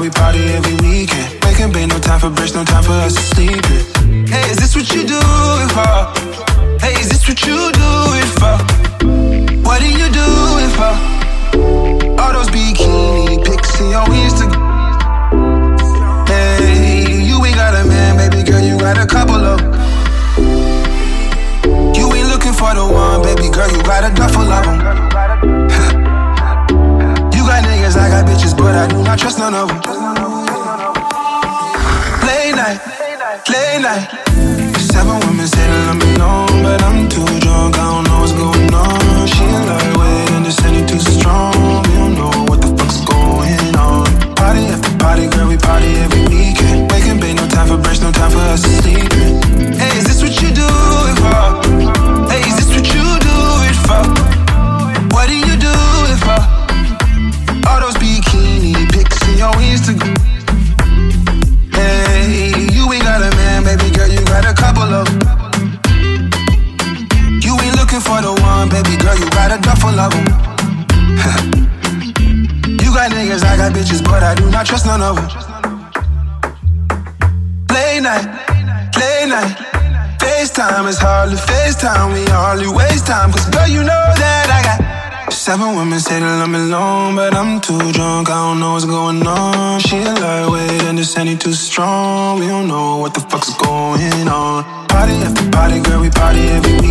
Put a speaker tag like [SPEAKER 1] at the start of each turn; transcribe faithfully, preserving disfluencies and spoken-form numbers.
[SPEAKER 1] we party every weekend. Making bed, no time for breaks, no time for us to sleep in. Hey, is this what you do it for? Hey, is this what you do it for? What do you do it for? All those bikini pics in your Instagram. Hey, you ain't got a man, baby girl, you got a couple of. You ain't looking for the one, baby girl, you got a duffel of them. You got niggas, I got bitches, but I do not trust none of them. Late night, late night. Seven women say that I'm alone, but I'm too drunk, I don't know what's going on. She in lightweight and this ain't too strong. We don't know what the fuck's going on. Party after party, girl, we party every weekend. Waking bed, no time for breaks, no time for us to sleep in. Hey, is this what you do it for? Hey, is this what you do it for? What do you do it for? All those bikini pics in your Instagram. Hey, you ain't got a man, baby girl, you got a couple of. You ain't looking for the one, baby girl, you got a duffel of them. You got niggas, I got bitches, but I do not trust none of them. Late night, late night. FaceTime is hardly FaceTime, we hardly waste time. Cause girl, you know that I got seven women say that I'm alone, but I'm too drunk, I don't know what's going on. She a lightweight and this ain't too strong. We don't know what the fuck's going on. Party after party, girl, we party every week.